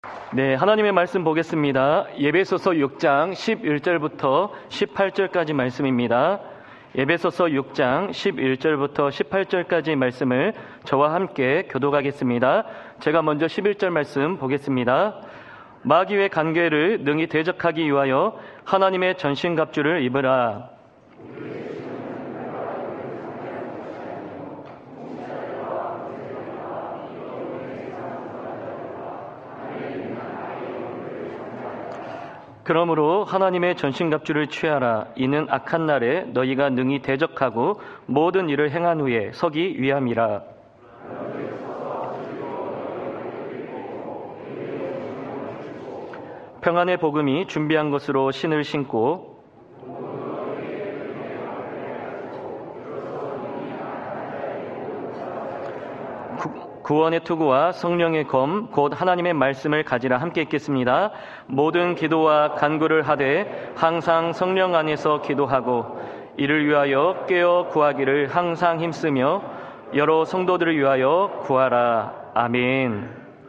네, 하나님의 말씀 보겠습니다. 에베소서 6장 11절부터 18절까지 말씀입니다. 에베소서 6장 11절부터 18절까지 말씀을 저와 함께 교독하겠습니다. 제가 먼저 11절 말씀 보겠습니다. 마귀의 간궤를 능히 대적하기 위하여 하나님의 전신갑주를 입으라. 그러므로 하나님의 전신갑주를 취하라. 이는 악한 날에 너희가 능히 대적하고 모든 일을 행한 후에 서기 위함이라. 평안의 복음이 준비한 것으로 신을 신고 구원의 투구와 성령의 검 곧 하나님의 말씀을 가지라. 함께 읽겠습니다. 모든 기도와 간구를 하되 항상 성령 안에서 기도하고 이를 위하여 깨어 구하기를 항상 힘쓰며 여러 성도들을 위하여 구하라. 아멘.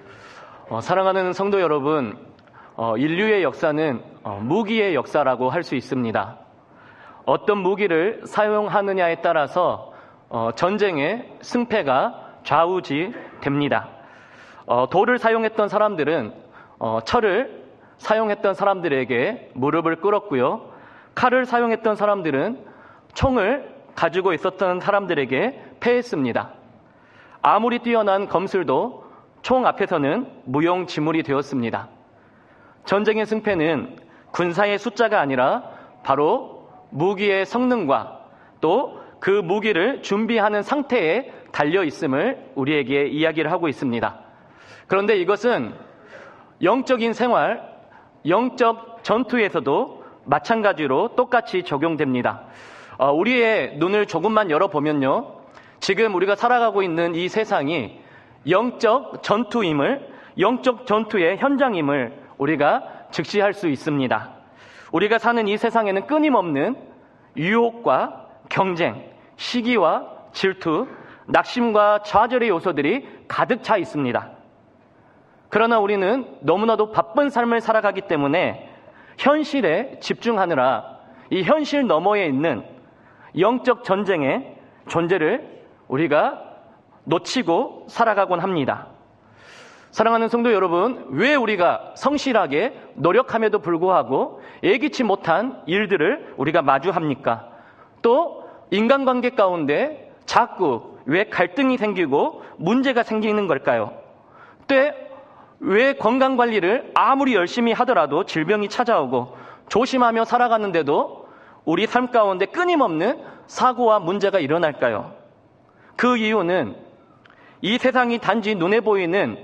사랑하는 성도 여러분, 인류의 역사는 무기의 역사라고 할 수 있습니다. 어떤 무기를 사용하느냐에 따라서 전쟁의 승패가 좌우지됩니다. 돌을 사용했던 사람들은 철을 사용했던 사람들에게 무릎을 꿇었고요. 칼을 사용했던 사람들은 총을 가지고 있었던 사람들에게 패했습니다. 아무리 뛰어난 검술도 총 앞에서는 무용지물이 되었습니다. 전쟁의 승패는 군사의 숫자가 아니라 바로 무기의 성능과 또 그 무기를 준비하는 상태에 달려 있음을 우리에게 이야기를 하고 있습니다. 그런데 이것은 영적인 생활, 영적 전투에서도 마찬가지로 똑같이 적용됩니다. 우리의 눈을 조금만 열어보면요, 지금 우리가 살아가고 있는 이 세상이 영적 전투임을, 영적 전투의 현장임을 우리가 직시할 수 있습니다. 우리가 사는 이 세상에는 끊임없는 유혹과 경쟁, 시기와 질투, 낙심과 좌절의 요소들이 가득 차 있습니다. 그러나 우리는 너무나도 바쁜 삶을 살아가기 때문에 현실에 집중하느라 이 현실 너머에 있는 영적 전쟁의 존재를 우리가 놓치고 살아가곤 합니다. 사랑하는 성도 여러분, 왜 우리가 성실하게 노력함에도 불구하고 예기치 못한 일들을 우리가 마주합니까? 또 인간관계 가운데 자꾸 왜 갈등이 생기고 문제가 생기는 걸까요? 또 왜 건강관리를 아무리 열심히 하더라도 질병이 찾아오고 조심하며 살아가는데도 우리 삶 가운데 끊임없는 사고와 문제가 일어날까요? 그 이유는 이 세상이 단지 눈에 보이는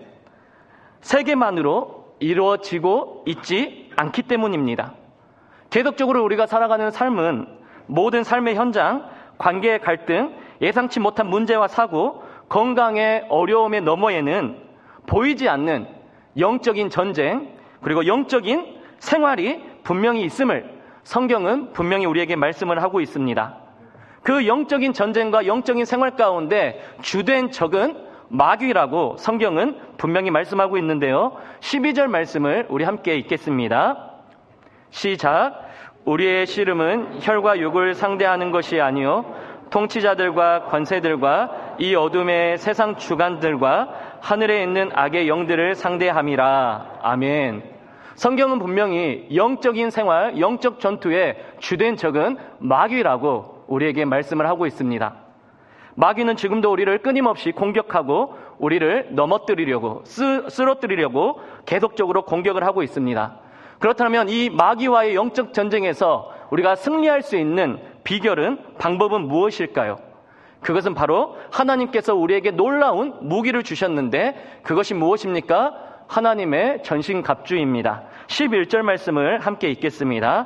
세계만으로 이루어지고 있지 않기 때문입니다. 계속적으로 우리가 살아가는 삶은 모든 삶의 현장, 관계의 갈등, 예상치 못한 문제와 사고, 건강의 어려움의 너머에는 보이지 않는 영적인 전쟁, 그리고 영적인 생활이 분명히 있음을 성경은 분명히 우리에게 말씀을 하고 있습니다. 그 영적인 전쟁과 영적인 생활 가운데 주된 적은 마귀라고 성경은 분명히 말씀하고 있는데요. 12절 말씀을 우리 함께 읽겠습니다. 시작. 우리의 씨름은 혈과 육을 상대하는 것이 아니요 통치자들과 권세들과 이 어둠의 세상 주관들과 하늘에 있는 악의 영들을 상대함이라. 아멘. 성경은 분명히 영적인 생활, 영적 전투의 주된 적은 마귀라고 우리에게 말씀을 하고 있습니다. 마귀는 지금도 우리를 끊임없이 공격하고 우리를 넘어뜨리려고, 쓰러뜨리려고 계속적으로 공격을 하고 있습니다. 그렇다면 이 마귀와의 영적 전쟁에서 우리가 승리할 수 있는 비결은, 방법은 무엇일까요? 그것은 바로 하나님께서 우리에게 놀라운 무기를 주셨는데 그것이 무엇입니까? 하나님의 전신갑주입니다. 11절 말씀을 함께 읽겠습니다.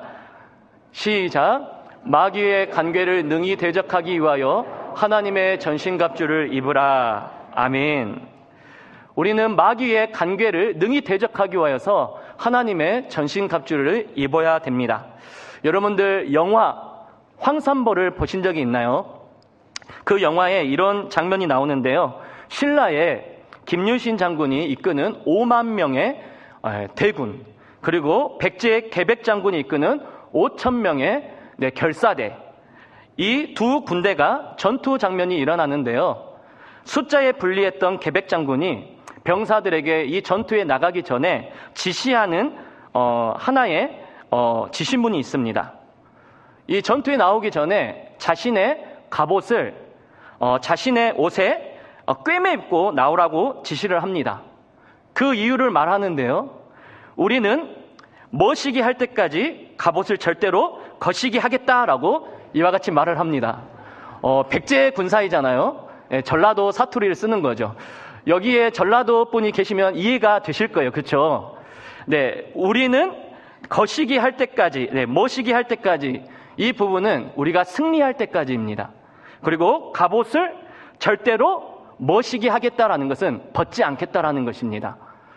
시작. 마귀의 간궤를 능히 대적하기 위하여 하나님의 전신갑주를 입으라. 아멘. 우리는 마귀의 간궤를 능히 대적하기 위하여서 하나님의 전신갑주를 입어야 됩니다. 여러분들 영화 황산벌을 보신 적이 있나요? 그 영화에 이런 장면이 나오는데요. 신라의 김유신 장군이 이끄는 5만 명의 대군, 그리고 백제 계백장군이 이끄는 5,000명의 결사대, 이 두 군대가 전투 장면이 일어나는데요. 숫자에 불리했던 계백장군이 병사들에게 이 전투에 나가기 전에 지시하는 하나의 지시문이 있습니다. 이 전투에 나오기 전에 자신의 갑옷을 자신의 옷에 꿰매 입고 나오라고 지시를 합니다. 그 이유를 말하는데요. 우리는 머시기 할 때까지 갑옷을 절대로 거시기 하겠다라고 이와 같이 말을 합니다. 백제 군사이잖아요. 전라도 사투리를 쓰는 거죠. 여기에 전라도 분이 계시면 이해가 되실 거예요. 그렇죠? 네, 우리는 거시기 할 때까지, 머시기 할 때까지, 이 부분은 우리가 승리할 때까지입니다. 그리고 갑옷을 절대로 머시기 하겠다라는 것은 벗지 않겠다라는 것입니다.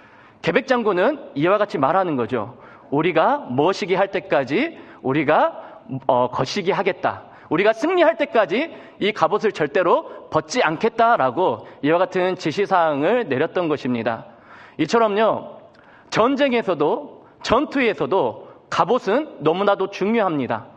계백장군은 이와 같이 말하는 거죠. 우리가 머시기 할 때까지 우리가 거시기 하겠다. 우리가 승리할 때까지 이 갑옷을 절대로 벗지 않겠다라고 이와 같은 지시사항을 내렸던 것입니다. 이처럼요, 전쟁에서도 전투에서도 갑옷은 너무나도 중요합니다.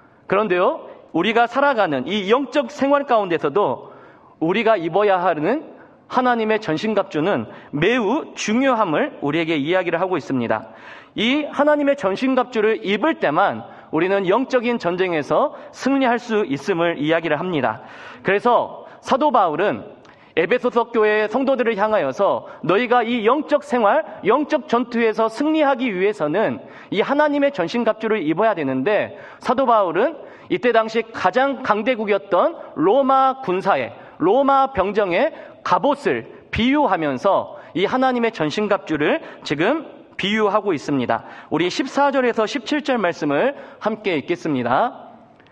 그런데요, 우리가 살아가는 이 영적 생활 가운데서도 우리가 입어야 하는 하나님의 전신갑주는 매우 중요함을 우리에게 이야기를 하고 있습니다. 이 하나님의 전신갑주를 입을 때만 우리는 영적인 전쟁에서 승리할 수 있음을 이야기를 합니다. 그래서 사도 바울은 에베소서 교회 성도들을 향하여서 너희가 이 영적 생활, 영적 전투에서 승리하기 위해서는 이 하나님의 전신갑주를 입어야 되는데, 사도 바울은 이때 당시 가장 강대국이었던 로마 군사의, 로마 병정의 갑옷을 비유하면서 이 하나님의 전신갑주를 지금 비유하고 있습니다. 우리 14절에서 17절 말씀을 함께 읽겠습니다.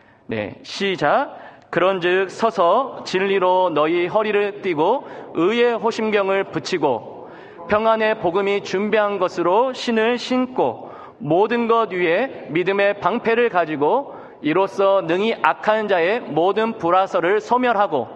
네, 시작. 그런즉 서서 진리로 너희 허리를 띠고 의의 호심경을 붙이고 평안의 복음이 준비한 것으로 신을 신고 모든 것 위에 믿음의 방패를 가지고 이로써 능히 악한 자의 모든 불화설을 소멸하고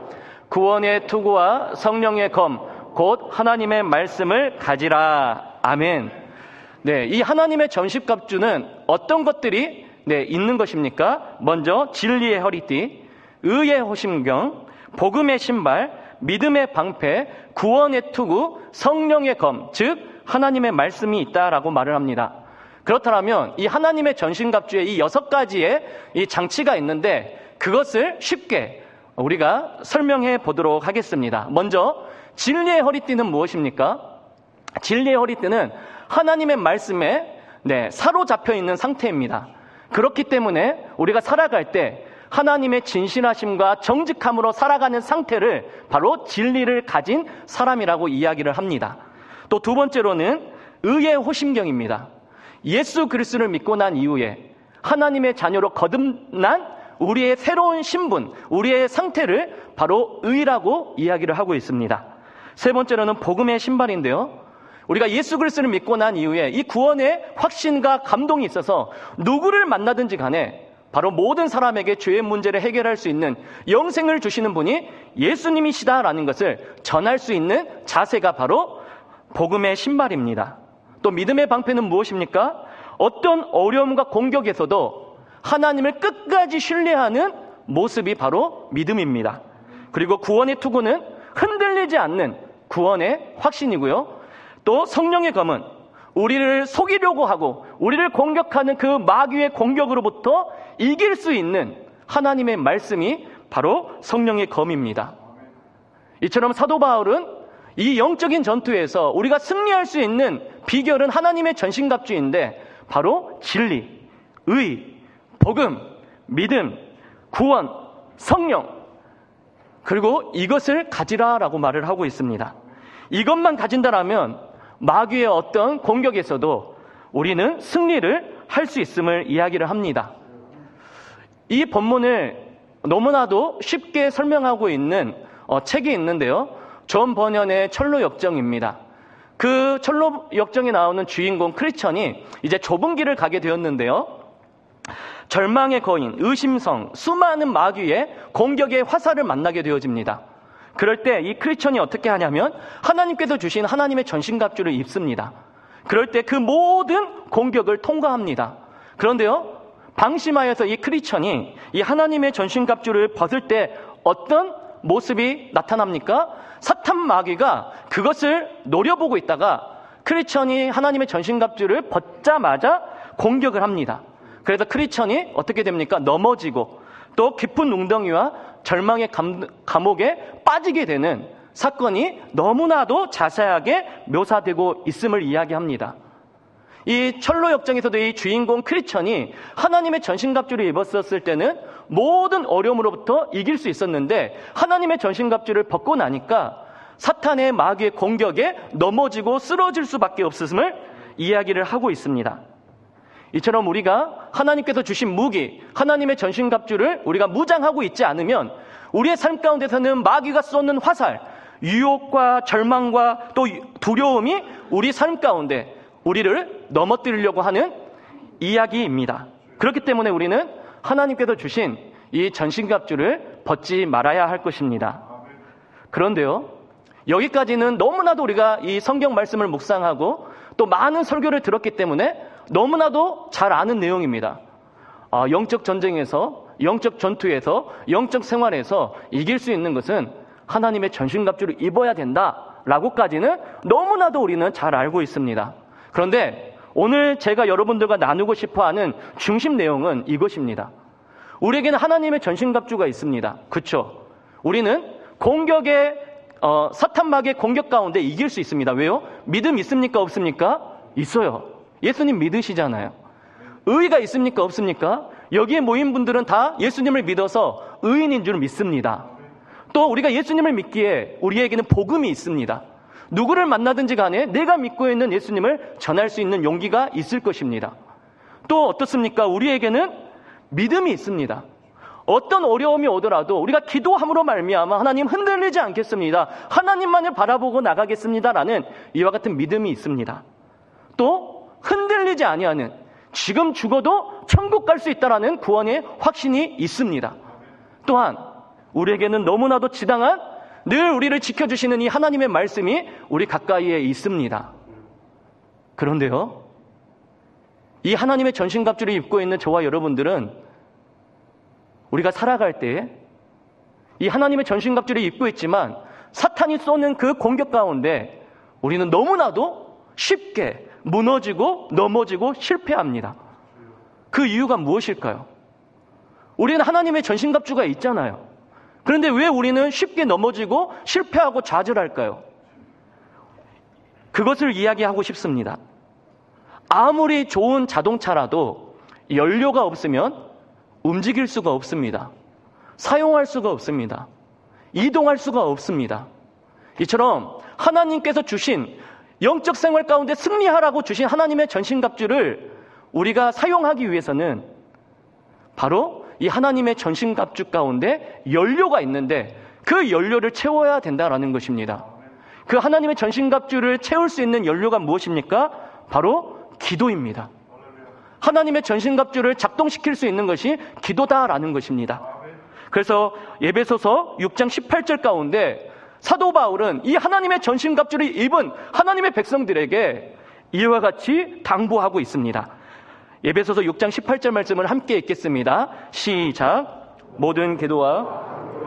구원의 투구와 성령의 검 곧 하나님의 말씀을 가지라. 아멘. 네, 이 하나님의 전신갑주는 어떤 것들이 있는 것입니까? 먼저 진리의 허리띠, 의의 호심경, 복음의 신발, 믿음의 방패, 구원의 투구, 성령의 검, 즉 하나님의 말씀이 있다라고 말을 합니다. 그렇다면 이 하나님의 전신갑주에 이 6가지의 이 장치가 있는데 그것을 쉽게 우리가 설명해 보도록 하겠습니다. 먼저 진리의 허리띠는 무엇입니까? 진리의 허리띠는 하나님의 말씀에 사로잡혀 있는 상태입니다. 그렇기 때문에 우리가 살아갈 때 하나님의 진실하심과 정직함으로 살아가는 상태를 바로 진리를 가진 사람이라고 이야기를 합니다. 또 두 번째로는 의의 호심경입니다. 예수 그리스도를 믿고 난 이후에 하나님의 자녀로 거듭난 우리의 새로운 신분, 우리의 상태를 바로 의라고 이야기를 하고 있습니다. 세 번째로는 복음의 신발인데요. 우리가 예수 그리스도를 믿고 난 이후에 이 구원의 확신과 감동이 있어서 누구를 만나든지 간에 바로 모든 사람에게 죄의 문제를 해결할 수 있는 영생을 주시는 분이 예수님이시다라는 것을 전할 수 있는 자세가 바로 복음의 신발입니다. 또 믿음의 방패는 무엇입니까? 어떤 어려움과 공격에서도 하나님을 끝까지 신뢰하는 모습이 바로 믿음입니다. 그리고 구원의 투구는 흔들리지 않는 구원의 확신이고요. 또 성령의 검은 우리를 속이려고 하고 우리를 공격하는 그 마귀의 공격으로부터 이길 수 있는 하나님의 말씀이 바로 성령의 검입니다. 이처럼 사도 바울은 이 영적인 전투에서 우리가 승리할 수 있는 비결은 하나님의 전신갑주인데 바로 진리, 의, 복음, 믿음, 구원, 성령, 그리고 이것을 가지라라고 말을 하고 있습니다. 이것만 가진다라면 마귀의 어떤 공격에서도 우리는 승리를 할 수 있음을 이야기를 합니다. 이 본문을 너무나도 쉽게 설명하고 있는 책이 있는데요. 존 버년의 철로 역정입니다. 그 철로 역정에 나오는 주인공 크리스천이 이제 좁은 길을 가게 되었는데요. 절망의 거인, 의심성, 수많은 마귀의 공격의 화살을 만나게 되어집니다. 그럴 때 이 크리스천이 어떻게 하냐면 하나님께서 주신 하나님의 전신갑주를 입습니다. 그럴 때 그 모든 공격을 통과합니다. 그런데요, 방심하여서 이 크리스천이 이 하나님의 전신갑주를 벗을 때 어떤 모습이 나타납니까? 사탄 마귀가 그것을 노려보고 있다가 크리스천이 하나님의 전신갑주를 벗자마자 공격을 합니다. 그래서 크리스천이 어떻게 됩니까? 넘어지고 또 깊은 웅덩이와 절망의 감옥에 빠지게 되는 사건이 너무나도 자세하게 묘사되고 있음을 이야기합니다. 이 철로 역정에서도 이 주인공 크리스천이 하나님의 전신갑주를 입었었을 때는 모든 어려움으로부터 이길 수 있었는데 하나님의 전신갑주를 벗고 나니까 사탄의 마귀의 공격에 넘어지고 쓰러질 수밖에 없음을 이야기를 하고 있습니다. 이처럼 우리가 하나님께서 주신 무기, 하나님의 전신갑주를 우리가 무장하고 있지 않으면 우리의 삶 가운데서는 마귀가 쏘는 화살, 유혹과 절망과 또 두려움이 우리 삶 가운데 우리를 넘어뜨리려고 하는 이야기입니다. 그렇기 때문에 우리는 하나님께서 주신 이 전신갑주를 벗지 말아야 할 것입니다. 그런데요, 여기까지는 너무나도 우리가 이 성경 말씀을 묵상하고 또 많은 설교를 들었기 때문에 너무나도 잘 아는 내용입니다. 영적 전쟁에서, 영적 전투에서, 영적 생활에서 이길 수 있는 것은 하나님의 전신갑주를 입어야 된다라고까지는 너무나도 우리는 잘 알고 있습니다. 그런데 오늘 제가 여러분들과 나누고 싶어하는 중심 내용은 이것입니다. 우리에게는 하나님의 전신갑주가 있습니다. 그렇죠? 우리는 사탄 마귀의 공격 가운데 이길 수 있습니다. 왜요? 믿음 있습니까? 없습니까? 있어요. 예수님 믿으시잖아요. 의의가 있습니까? 없습니까? 여기에 모인 분들은 다 예수님을 믿어서 의인인 줄 믿습니다. 또 우리가 예수님을 믿기에 우리에게는 복음이 있습니다. 누구를 만나든지 간에 내가 믿고 있는 예수님을 전할 수 있는 용기가 있을 것입니다. 또 어떻습니까? 우리에게는 믿음이 있습니다. 어떤 어려움이 오더라도 우리가 기도함으로 말미암아 하나님 흔들리지 않겠습니다. 하나님만을 바라보고 나가겠습니다라는 이와 같은 믿음이 있습니다. 또 흔들리지 아니하는, 지금 죽어도 천국 갈 수 있다라는 구원의 확신이 있습니다. 또한 우리에게는 너무나도 지당한, 늘 우리를 지켜주시는 이 하나님의 말씀이 우리 가까이에 있습니다. 그런데요, 이 하나님의 전신갑주를 입고 있는 저와 여러분들은 우리가 살아갈 때 이 하나님의 전신갑주를 입고 있지만 사탄이 쏘는 그 공격 가운데 우리는 너무나도 쉽게 무너지고 넘어지고 실패합니다. 그 이유가 무엇일까요? 우리는 하나님의 전신갑주가 있잖아요. 그런데 왜 우리는 쉽게 넘어지고 실패하고 좌절할까요? 그것을 이야기하고 싶습니다. 아무리 좋은 자동차라도 연료가 없으면 움직일 수가 없습니다. 사용할 수가 없습니다. 이동할 수가 없습니다. 이처럼 하나님께서 주신 영적 생활 가운데 승리하라고 주신 하나님의 전신갑주를 우리가 사용하기 위해서는 바로 이 하나님의 전신갑주 가운데 연료가 있는데 그 연료를 채워야 된다라는 것입니다. 그 하나님의 전신갑주를 채울 수 있는 연료가 무엇입니까? 바로 기도입니다. 하나님의 전신갑주를 작동시킬 수 있는 것이 기도다라는 것입니다. 그래서 에베소서 6장 18절 가운데 사도 바울은 이 하나님의 전신갑주를 입은 하나님의 백성들에게 이와 같이 당부하고 있습니다. 에베소서 6장 18절 말씀을 함께 읽겠습니다. 시작. 모든 기도와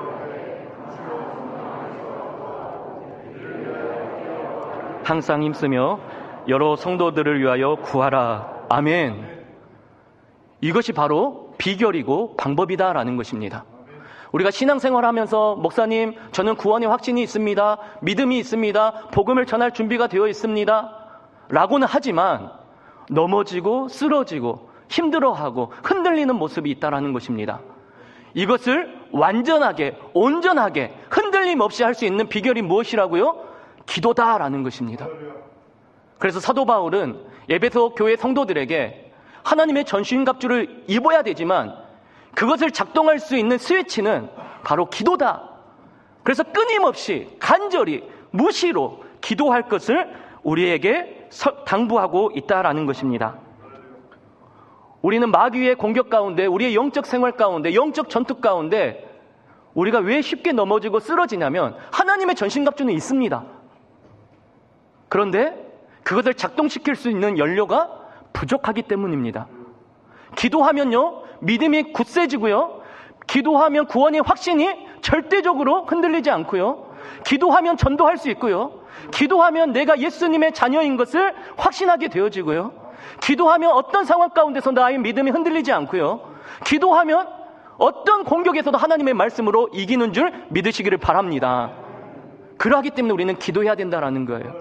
항상 힘쓰며 여러 성도들을 위하여 구하라. 아멘. 이것이 바로 비결이고 방법이다라는 것입니다. 우리가 신앙생활하면서 목사님, 저는 구원의 확신이 있습니다. 믿음이 있습니다. 복음을 전할 준비가 되어 있습니다. 라고는 하지만 넘어지고 쓰러지고 힘들어하고 흔들리는 모습이 있다라는 것입니다. 이것을 완전하게, 온전하게 흔들림 없이 할 수 있는 비결이 무엇이라고요? 기도다라는 것입니다. 그래서 사도 바울은 에베소 교회 성도들에게 하나님의 전신갑주를 입어야 되지만 그것을 작동할 수 있는 스위치는 바로 기도다. 그래서 끊임없이 간절히 무시로 기도할 것을 우리에게 당부하고 있다라는 것입니다. 우리는 마귀의 공격 가운데, 우리의 영적 생활 가운데, 영적 전투 가운데 우리가 왜 쉽게 넘어지고 쓰러지냐면 하나님의 전신갑주는 있습니다. 그런데 그것을 작동시킬 수 있는 연료가 부족하기 때문입니다. 기도하면요, 믿음이 굳세지고요, 기도하면 구원의 확신이 절대적으로 흔들리지 않고요, 기도하면 전도할 수 있고요, 기도하면 내가 예수님의 자녀인 것을 확신하게 되어지고요, 기도하면 어떤 상황 가운데서 나의 믿음이 흔들리지 않고요, 기도하면 어떤 공격에서도 하나님의 말씀으로 이기는 줄 믿으시기를 바랍니다. 그러하기 때문에 우리는 기도해야 된다는 거예요.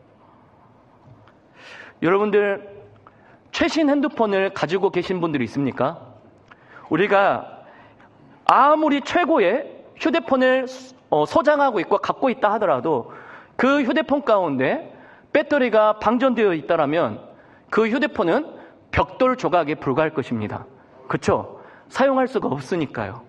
여러분들, 최신 핸드폰을 가지고 계신 분들이 있습니까? 우리가 아무리 최고의 휴대폰을 소장하고 있고 갖고 있다 하더라도 그 휴대폰 가운데 배터리가 방전되어 있다라면 그 휴대폰은 벽돌 조각에 불과할 것입니다. 그렇죠? 사용할 수가 없으니까요.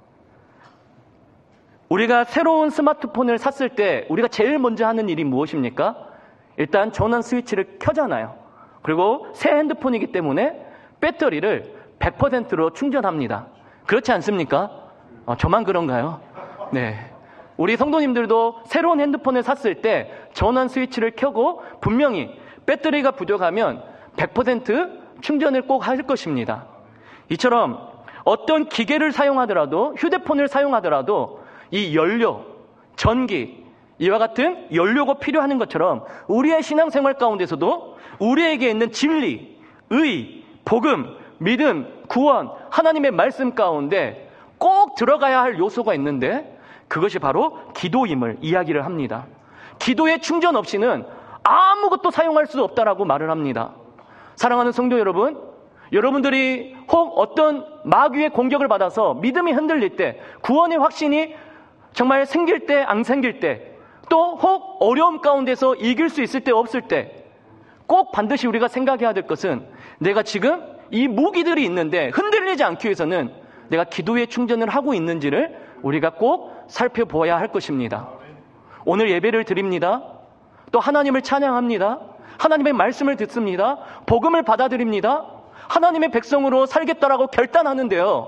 우리가 새로운 스마트폰을 샀을 때 우리가 제일 먼저 하는 일이 무엇입니까? 일단 전원 스위치를 켜잖아요. 그리고 새 핸드폰이기 때문에 배터리를 100%로 충전합니다. 그렇지 않습니까? 저만 그런가요? 네. 우리 성도님들도 새로운 핸드폰을 샀을 때 전원 스위치를 켜고 분명히 배터리가 부족하면 100% 충전을 꼭 할 것입니다. 이처럼 어떤 기계를 사용하더라도, 휴대폰을 사용하더라도 이 연료, 전기, 이와 같은 연료가 필요한 것처럼 우리의 신앙생활 가운데서도 우리에게 있는 진리, 의, 복음, 믿음, 구원, 하나님의 말씀 가운데 꼭 들어가야 할 요소가 있는데 그것이 바로 기도임을 이야기를 합니다. 기도의 충전 없이는 아무것도 사용할 수 없다라고 말을 합니다. 사랑하는 성도 여러분, 여러분들이 혹 어떤 마귀의 공격을 받아서 믿음이 흔들릴 때, 구원의 확신이 정말 생길 때, 안 생길 때, 또 혹 어려움 가운데서 이길 수 있을 때, 없을 때 꼭 반드시 우리가 생각해야 될 것은 내가 지금 이 무기들이 있는데 흔들리지 않기 위해서는 내가 기도의 충전을 하고 있는지를 우리가 꼭 살펴보아야 할 것입니다. 오늘 예배를 드립니다. 또 하나님을 찬양합니다. 하나님의 말씀을 듣습니다. 복음을 받아들입니다. 하나님의 백성으로 살겠다라고 결단하는데요.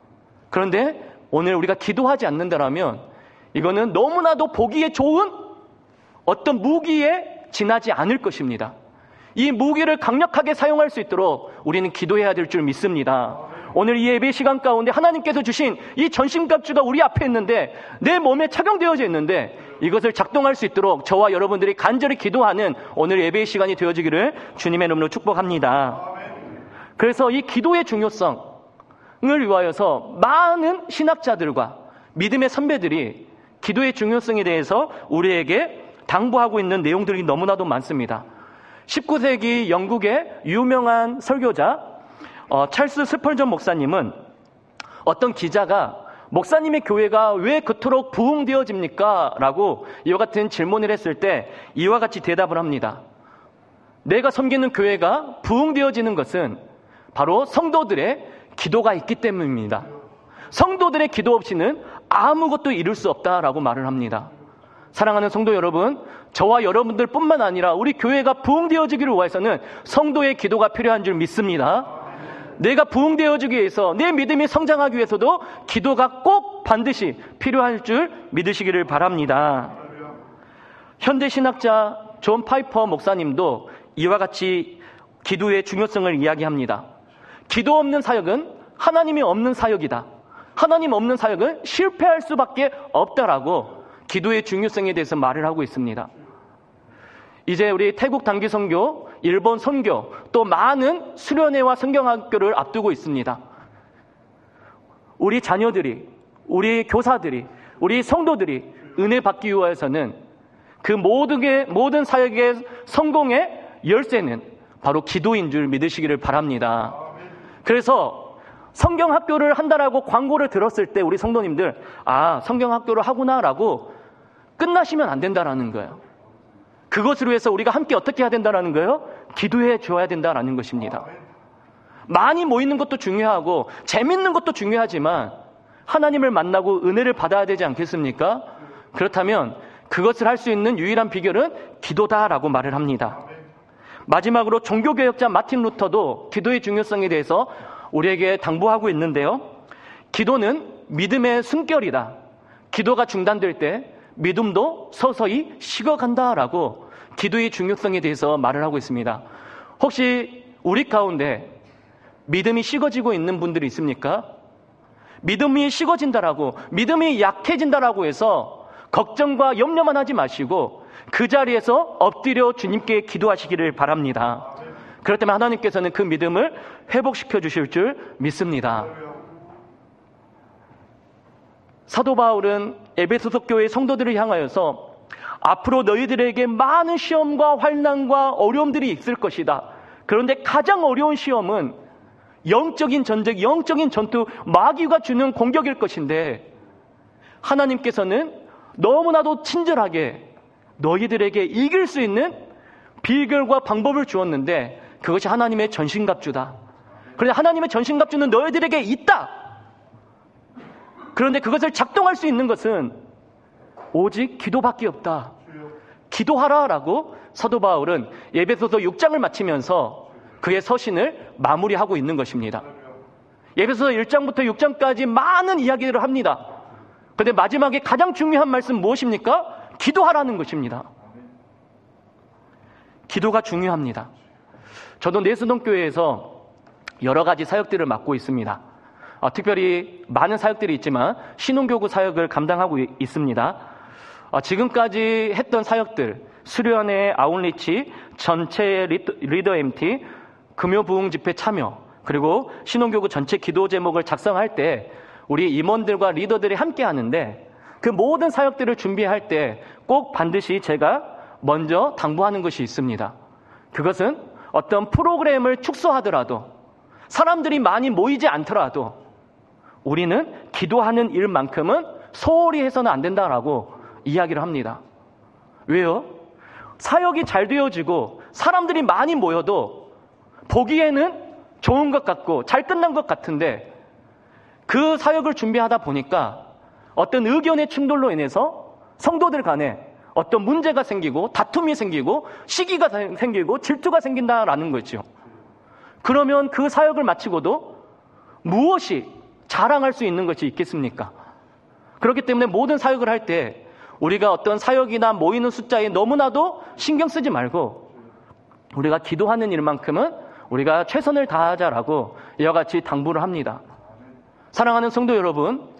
그런데 오늘 우리가 기도하지 않는다라면 이거는 너무나도 보기에 좋은 어떤 무기에 지나지 않을 것입니다. 이 무기를 강력하게 사용할 수 있도록 우리는 기도해야 될 줄 믿습니다. 오늘 이 예배 시간 가운데 하나님께서 주신 이 전신갑주가 우리 앞에 있는데, 내 몸에 착용되어져 있는데 이것을 작동할 수 있도록 저와 여러분들이 간절히 기도하는 오늘 예배의 시간이 되어지기를 주님의 이름으로 축복합니다. 그래서 이 기도의 중요성을 위하여서 많은 신학자들과 믿음의 선배들이 기도의 중요성에 대해서 우리에게 당부하고 있는 내용들이 너무나도 많습니다. 19세기 영국의 유명한 설교자 찰스 스펄전 목사님은 어떤 기자가 목사님의 교회가 왜 그토록 부흥되어집니까? 라고 이와 같은 질문을 했을 때 이와 같이 대답을 합니다. 내가 섬기는 교회가 부흥되어지는 것은 바로 성도들의 기도가 있기 때문입니다. 성도들의 기도 없이는 아무것도 이룰 수 없다라고 말을 합니다. 사랑하는 성도 여러분, 저와 여러분들 뿐만 아니라 우리 교회가 부흥되어지기를 위해서는 성도의 기도가 필요한 줄 믿습니다. 내가 부흥되어지기 위해서, 내 믿음이 성장하기 위해서도 기도가 꼭 반드시 필요할 줄 믿으시기를 바랍니다. 현대 신학자 존 파이퍼 목사님도 이와 같이 기도의 중요성을 이야기합니다. 기도 없는 사역은 하나님이 없는 사역이다. 하나님 없는 사역은 실패할 수밖에 없다라고 기도의 중요성에 대해서 말을 하고 있습니다. 이제 우리 태국 단기 선교, 일본 선교, 또 많은 수련회와 성경학교를 앞두고 있습니다. 우리 자녀들이, 우리 교사들이, 우리 성도들이 은혜 받기 위해서는 그 모든 사역의 성공의 열쇠는 바로 기도인 줄 믿으시기를 바랍니다. 그래서 성경학교를 한다라고 광고를 들었을 때 우리 성도님들, 성경학교를 하구나라고 끝나시면 안 된다라는 거예요. 그것을 위해서 우리가 함께 어떻게 해야 된다라는 거예요? 기도해 줘야 된다라는 것입니다. 많이 모이는 것도 중요하고 재밌는 것도 중요하지만 하나님을 만나고 은혜를 받아야 되지 않겠습니까? 그렇다면 그것을 할 수 있는 유일한 비결은 기도다라고 말을 합니다. 마지막으로 종교개혁자 마틴 루터도 기도의 중요성에 대해서 우리에게 당부하고 있는데요. 기도는 믿음의 숨결이다. 기도가 중단될 때 믿음도 서서히 식어간다라고 기도의 중요성에 대해서 말을 하고 있습니다. 혹시 우리 가운데 믿음이 식어지고 있는 분들이 있습니까? 믿음이 식어진다라고, 믿음이 약해진다라고 해서 걱정과 염려만 하지 마시고 그 자리에서 엎드려 주님께 기도하시기를 바랍니다. 그렇다면 하나님께서는 그 믿음을 회복시켜 주실 줄 믿습니다. 사도 바울은 에베소서 교회 성도들을 향하여서 앞으로 너희들에게 많은 시험과 환난과 어려움들이 있을 것이다. 그런데 가장 어려운 시험은 영적인 전쟁, 영적인 전투, 마귀가 주는 공격일 것인데 하나님께서는 너무나도 친절하게 너희들에게 이길 수 있는 비결과 방법을 주었는데 그것이 하나님의 전신갑주다. 그런데 하나님의 전신갑주는 너희들에게 있다. 그런데 그것을 작동할 수 있는 것은 오직 기도밖에 없다. 기도하라라고 사도 바울은 에베소서 6장을 마치면서 그의 서신을 마무리하고 있는 것입니다. 에베소서 1장부터 6장까지 많은 이야기들을 합니다. 그런데 마지막에 가장 중요한 말씀 무엇입니까? 기도하라는 것입니다. 기도가 중요합니다. 저도 내수동교회에서 여러 가지 사역들을 맡고 있습니다. 특별히 많은 사역들이 있지만 신혼교구 사역을 감당하고 있습니다. 지금까지 했던 사역들, 수련회, 아웃리치, 전체 리더 MT, 금요 부흥 집회 참여, 그리고 신혼교구 전체 기도 제목을 작성할 때 우리 임원들과 리더들이 함께 하는데 그 모든 사역들을 준비할 때 꼭 반드시 제가 먼저 당부하는 것이 있습니다. 그것은 어떤 프로그램을 축소하더라도 사람들이 많이 모이지 않더라도 우리는 기도하는 일만큼은 소홀히 해서는 안 된다라고 이야기를 합니다. 왜요? 사역이 잘 되어지고 사람들이 많이 모여도 보기에는 좋은 것 같고 잘 끝난 것 같은데 그 사역을 준비하다 보니까 어떤 의견의 충돌로 인해서 성도들 간에 어떤 문제가 생기고 다툼이 생기고 시기가 생기고 질투가 생긴다라는 거죠. 그러면 그 사역을 마치고도 무엇이 자랑할 수 있는 것이 있겠습니까? 그렇기 때문에 모든 사역을 할 때 우리가 어떤 사역이나 모이는 숫자에 너무나도 신경 쓰지 말고 우리가 기도하는 일만큼은 우리가 최선을 다하자라고 이와 같이 당부를 합니다. 사랑하는 성도 여러분,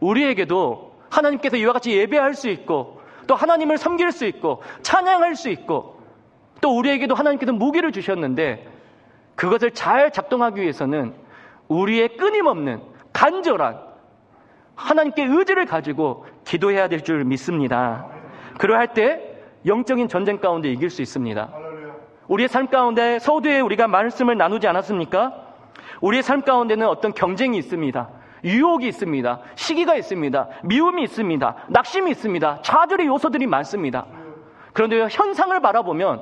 우리에게도 하나님께서 이와 같이 예배할 수 있고 또 하나님을 섬길 수 있고 찬양할 수 있고 또 우리에게도 하나님께서 무기를 주셨는데 그것을 잘 작동하기 위해서는 우리의 끊임없는 간절한 하나님께 의지를 가지고 기도해야 될 줄 믿습니다. 그러할 때 영적인 전쟁 가운데 이길 수 있습니다. 우리의 삶 가운데 서두에 우리가 말씀을 나누지 않았습니까? 우리의 삶 가운데는 어떤 경쟁이 있습니다. 유혹이 있습니다. 시기가 있습니다. 미움이 있습니다. 낙심이 있습니다. 좌절의 요소들이 많습니다. 그런데 현상을 바라보면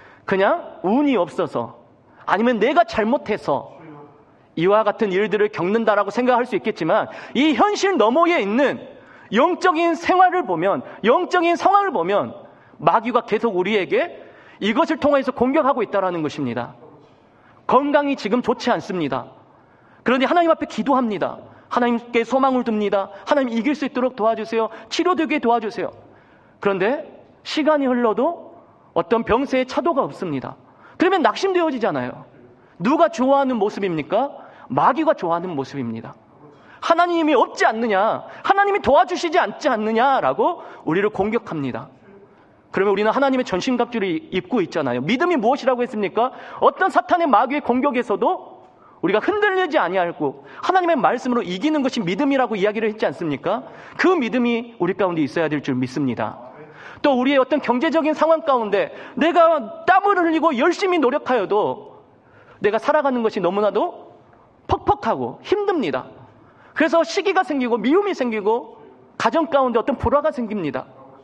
그냥 운이 없어서 아니면 내가 잘못해서 이와 같은 일들을 겪는다라고 생각할 수 있겠지만 이 현실 너머에 있는 영적인 생활을 보면, 영적인 상황을 보면 마귀가 계속 우리에게 이것을 통해서 공격하고 있다는 것입니다. 건강이 지금 좋지 않습니다. 그런데 하나님 앞에 기도합니다. 하나님께 소망을 둡니다. 하나님 이길 수 있도록 도와주세요. 치료되게 도와주세요. 그런데 시간이 흘러도 어떤 병세의 차도가 없습니다. 그러면 낙심되어지잖아요. 누가 좋아하는 모습입니까? 마귀가 좋아하는 모습입니다. 하나님이 없지 않느냐, 하나님이 도와주시지 않지 않느냐라고 우리를 공격합니다. 그러면 우리는 하나님의 전신갑주를 입고 있잖아요. 믿음이 무엇이라고 했습니까? 어떤 사탄의 마귀의 공격에서도 우리가 흔들리지 아니하고 하나님의 말씀으로 이기는 것이 믿음이라고 이야기를 했지 않습니까? 그 믿음이 우리 가운데 있어야 될 줄 믿습니다. 또 우리의 어떤 경제적인 상황 가운데 내가 땀을 흘리고 열심히 노력하여도 내가 살아가는 것이 너무나도 퍽퍽하고 힘듭니다. 그래서 시기가 생기고 미움이 생기고 가정 가운데 어떤 불화가 생깁니다.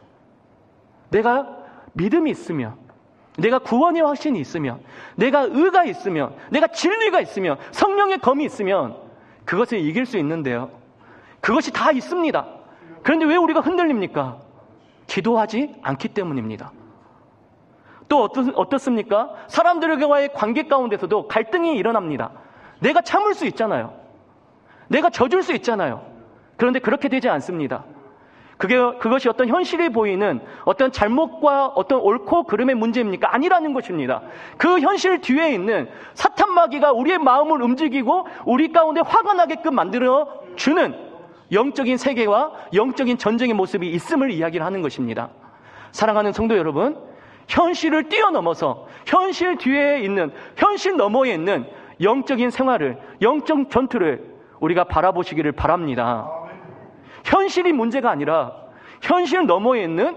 내가 믿음이 있으면, 내가 구원의 확신이 있으면, 내가 의가 있으면, 내가 진리가 있으면, 성령의 검이 있으면 그것을 이길 수 있는데요. 그것이 다 있습니다. 그런데 왜 우리가 흔들립니까? 기도하지 않기 때문입니다. 또 어떻습니까? 사람들과의 관계 가운데서도 갈등이 일어납니다. 내가 참을 수 있잖아요. 내가 져줄 수 있잖아요. 그런데 그렇게 되지 않습니다. 그것이 어떤 현실이 보이는 어떤 잘못과 어떤 옳고 그름의 문제입니까? 아니라는 것입니다. 그 현실 뒤에 있는 사탄 마귀가 우리의 마음을 움직이고 우리 가운데 화가 나게끔 만들어주는 영적인 세계와 영적인 전쟁의 모습이 있음을 이야기를 하는 것입니다. 사랑하는 성도 여러분, 현실을 뛰어넘어서 현실 뒤에 있는, 현실 너머에 있는 영적인 생활을, 영적 전투를 우리가 바라보시기를 바랍니다. 현실이 문제가 아니라 현실 너머에 있는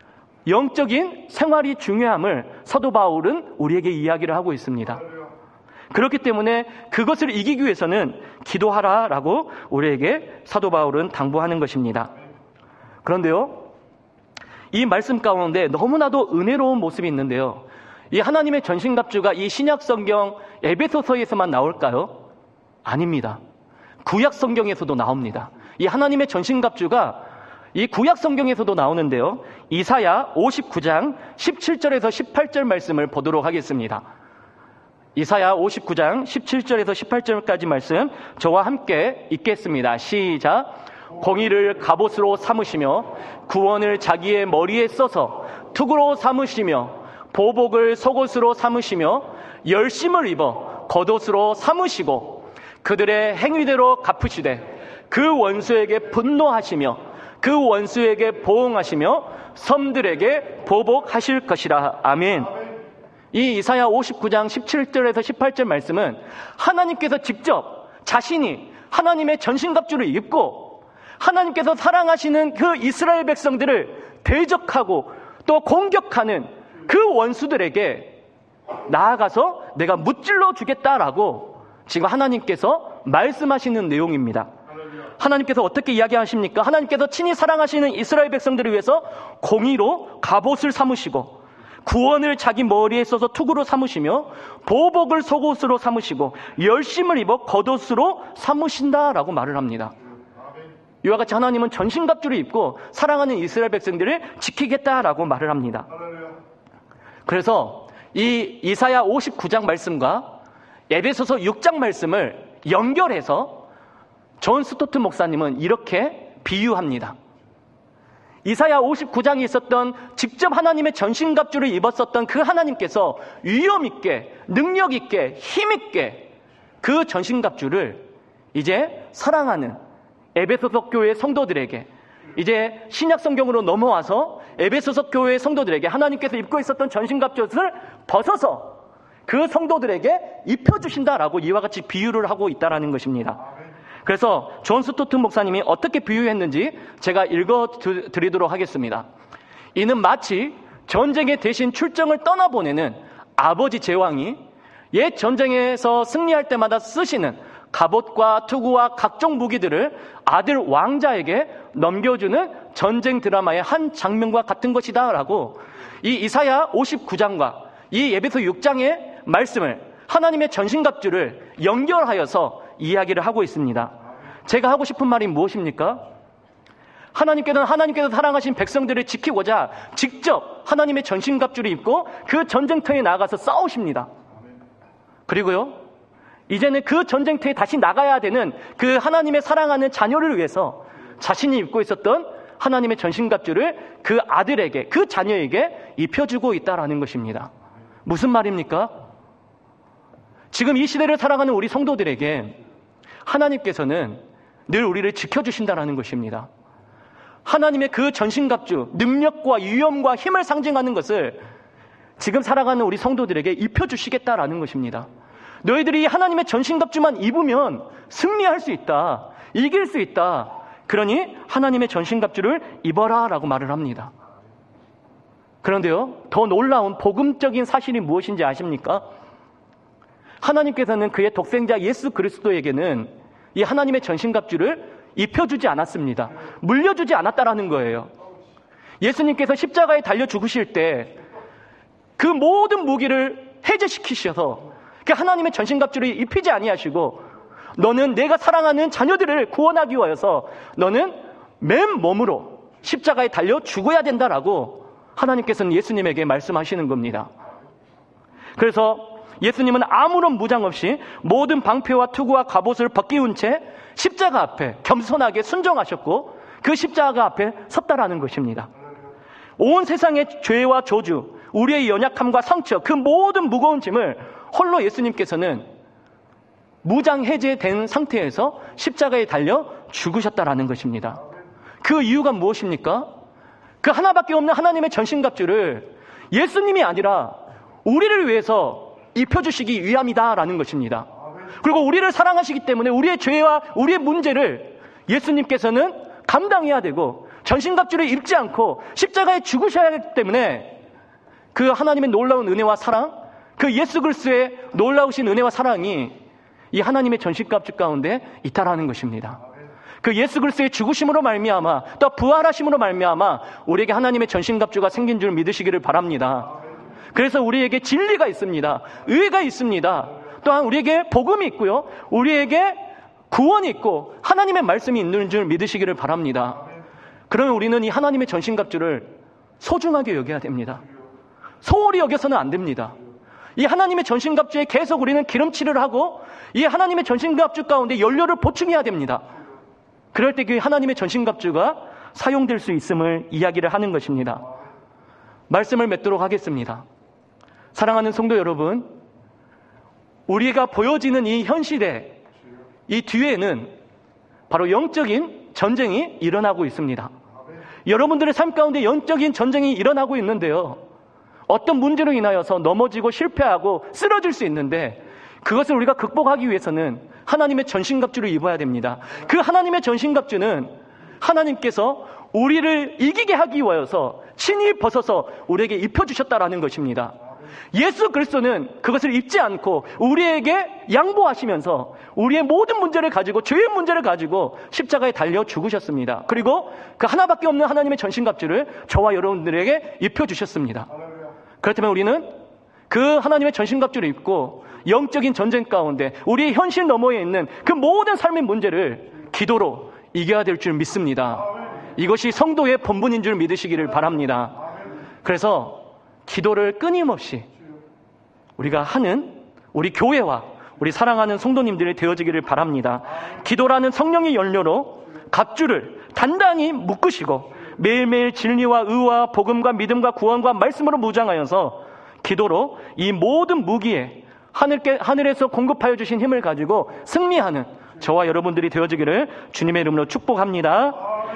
영적인 생활이 중요함을 사도 바울은 우리에게 이야기를 하고 있습니다. 그렇기 때문에 그것을 이기기 위해서는 기도하라라고 우리에게 사도 바울은 당부하는 것입니다. 그런데요, 이 말씀 가운데 너무나도 은혜로운 모습이 있는데요, 이 하나님의 전신갑주가 이 신약 성경 에베소서에서만 나올까요? 아닙니다. 구약 성경에서도 나옵니다. 이 하나님의 전신갑주가 이 구약 성경에서도 나오는데요, 이사야 59장 17절에서 18절 말씀을 보도록 하겠습니다. 이사야 59장 17절에서 18절까지 말씀 저와 함께 읽겠습니다. 시작. 공의를 갑옷으로 삼으시며 구원을 자기의 머리에 써서 투구로 삼으시며 보복을 속옷으로 삼으시며 열심을 입어 겉옷으로 삼으시고 그들의 행위대로 갚으시되 그 원수에게 분노하시며 그 원수에게 보응하시며 섬들에게 보복하실 것이라. 아멘. 이 이사야 59장 17절에서 18절 말씀은 하나님께서 직접 자신이 하나님의 전신갑주를 입고 하나님께서 사랑하시는 그 이스라엘 백성들을 대적하고 또 공격하는 그 원수들에게 나아가서 내가 무찔러 주겠다라고 지금 하나님께서 말씀하시는 내용입니다. 하나님께서 어떻게 이야기하십니까? 하나님께서 친히 사랑하시는 이스라엘 백성들을 위해서 공의로 갑옷을 삼으시고 구원을 자기 머리에 써서 투구로 삼으시며 보복을 속옷으로 삼으시고 열심을 입어 겉옷으로 삼으신다라고 말을 합니다. 이와 같이 하나님은 전신갑주를 입고 사랑하는 이스라엘 백성들을 지키겠다라고 말을 합니다. 그래서 이 이사야 59장 말씀과 에베소서 6장 말씀을 연결해서 존 스토트 목사님은 이렇게 비유합니다. 이사야 59장에 있었던 직접 하나님의 전신갑주를 입었었던 그 하나님께서 위엄 있게, 능력 있게, 힘 있게 그 전신갑주를 이제 사랑하는 에베소서 교회 성도들에게, 이제 신약 성경으로 넘어와서 에베소서 교회 성도들에게 하나님께서 입고 있었던 전신갑주를 벗어서 그 성도들에게 입혀주신다라고 이와 같이 비유를 하고 있다라는 것입니다. 그래서 존 스토트 목사님이 어떻게 비유했는지 제가 읽어드리도록 하겠습니다. 이는 마치 전쟁에 대신 출정을 떠나보내는 아버지 제왕이 옛 전쟁에서 승리할 때마다 쓰시는 갑옷과 투구와 각종 무기들을 아들 왕자에게 넘겨주는 전쟁 드라마의 한 장면과 같은 것이다 라고 이 이사야 59장과 이 에베소 6장의 말씀을, 하나님의 전신갑주를 연결하여서 이야기를 하고 있습니다. 제가 하고 싶은 말이 무엇입니까? 하나님께서 사랑하신 백성들을 지키고자 직접 하나님의 전신갑주를 입고 그 전쟁터에 나가서 싸우십니다. 그리고요, 이제는 그 전쟁터에 다시 나가야 되는 그 하나님의 사랑하는 자녀를 위해서 자신이 입고 있었던 하나님의 전신갑주를 그 아들에게, 그 자녀에게 입혀주고 있다라는 것입니다. 무슨 말입니까? 지금 이 시대를 살아가는 우리 성도들에게 하나님께서는 늘 우리를 지켜주신다라는 것입니다. 하나님의 그 전신갑주, 능력과 위엄과 힘을 상징하는 것을 지금 살아가는 우리 성도들에게 입혀주시겠다라는 것입니다. 너희들이 하나님의 전신갑주만 입으면 승리할 수 있다, 이길 수 있다. 그러니 하나님의 전신갑주를 입어라 라고 말을 합니다. 그런데요, 더 놀라운 복음적인 사실이 무엇인지 아십니까? 하나님께서는 그의 독생자 예수 그리스도에게는 이 하나님의 전신갑주를 입혀주지 않았습니다. 물려주지 않았다라는 거예요. 예수님께서 십자가에 달려 죽으실 때 그 모든 무기를 해제시키셔서 그 하나님의 전신갑주를 입히지 아니하시고, 너는 내가 사랑하는 자녀들을 구원하기 위해서 너는 맨몸으로 십자가에 달려 죽어야 된다라고 하나님께서는 예수님에게 말씀하시는 겁니다. 그래서 예수님은 아무런 무장 없이 모든 방패와 투구와 갑옷을 벗기운 채 십자가 앞에 겸손하게 순종하셨고, 그 십자가 앞에 섰다라는 것입니다. 온 세상의 죄와 저주, 우리의 연약함과 상처, 그 모든 무거운 짐을 홀로 예수님께서는 무장해제된 상태에서 십자가에 달려 죽으셨다라는 것입니다. 그 이유가 무엇입니까? 그 하나밖에 없는 하나님의 전신갑주를 예수님이 아니라 우리를 위해서 입혀주시기 위함이다라는 것입니다. 그리고 우리를 사랑하시기 때문에 우리의 죄와 우리의 문제를 예수님께서는 감당해야 되고 전신갑주를 입지 않고 십자가에 죽으셔야 하기 때문에 그 하나님의 놀라운 은혜와 사랑, 그 예수 그리스도의 놀라우신 은혜와 사랑이 이 하나님의 전신갑주 가운데 있다라는 것입니다. 그 예수 그리스도의 죽으심으로 말미암아 또 부활하심으로 말미암아 우리에게 하나님의 전신갑주가 생긴 줄 믿으시기를 바랍니다. 그래서 우리에게 진리가 있습니다. 의가 있습니다. 또한 우리에게 복음이 있고요. 우리에게 구원이 있고 하나님의 말씀이 있는 줄 믿으시기를 바랍니다. 그러면 우리는 이 하나님의 전신갑주를 소중하게 여겨야 됩니다. 소홀히 여겨서는 안 됩니다. 이 하나님의 전신갑주에 계속 우리는 기름칠을 하고 이 하나님의 전신갑주 가운데 연료를 보충해야 됩니다. 그럴 때 그 하나님의 전신갑주가 사용될 수 있음을 이야기를 하는 것입니다. 말씀을 맺도록 하겠습니다. 사랑하는 성도 여러분, 우리가 보여지는 이 현실에 이 뒤에는 바로 영적인 전쟁이 일어나고 있습니다. 여러분들의 삶 가운데 영적인 전쟁이 일어나고 있는데요. 어떤 문제로 인하여서 넘어지고 실패하고 쓰러질 수 있는데 그것을 우리가 극복하기 위해서는 하나님의 전신갑주를 입어야 됩니다. 그 하나님의 전신갑주는 하나님께서 우리를 이기게 하기 위하여서 친히 벗어서 우리에게 입혀주셨다라는 것입니다. 예수 그리스도는 그것을 입지 않고 우리에게 양보하시면서 우리의 모든 문제를 가지고 죄의 문제를 가지고 십자가에 달려 죽으셨습니다. 그리고 그 하나밖에 없는 하나님의 전신갑주를 저와 여러분들에게 입혀주셨습니다. 그렇다면 우리는 그 하나님의 전신갑주를 입고 영적인 전쟁 가운데 우리의 현실 너머에 있는 그 모든 삶의 문제를 기도로 이겨야 될 줄 믿습니다. 이것이 성도의 본분인 줄 믿으시기를 바랍니다. 그래서 기도를 끊임없이 우리가 하는 우리 교회와 우리 사랑하는 성도님들이 되어지기를 바랍니다. 기도라는 성령의 연료로 갑주를 단단히 묶으시고 매일매일 진리와 의와 복음과 믿음과 구원과 말씀으로 무장하여서 기도로 이 모든 무기에 하늘에서 공급하여 주신 힘을 가지고 승리하는 저와 여러분들이 되어지기를 주님의 이름으로 축복합니다.